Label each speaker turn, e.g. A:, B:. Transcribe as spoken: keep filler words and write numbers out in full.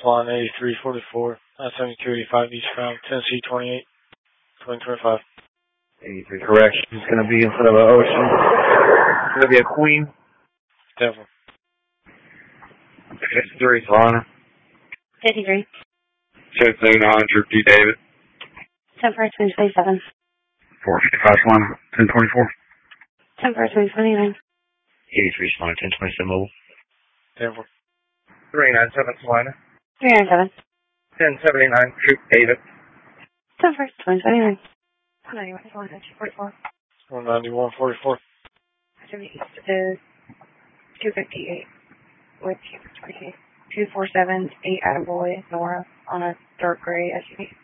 A: flying eighty-three forty-four, nine seventy-two eighty-five eastbound, Tennessee twenty-eight, twenty twenty-five.
B: eighty-three, correct. It's going to be instead of an Ocean. It's going to be a Queen.
A: Denver.
B: fifty-three, Solana.
C: fifty-three.
B: fifty-nine hundred, D. David.
C: ten for twenty twenty-seven.
B: four fifty-five, Solana. ten twenty-four.
C: ten for twenty twenty-nine.
B: eighty-three, Solana. ten twenty-seven, Mobile.
A: Denver.
B: three ninety-seven, Solana.
C: three ninety-seven.
B: ten seventy-nine, Troop David.
C: ten for twenty twenty-nine. one ninety-one, Solana. two forty-four.
A: one ninety-one forty-four.
C: East is two fifty-eight with two twenty-eight. two forty-seven, eight Attaboy, Nora on a dark gray S U V.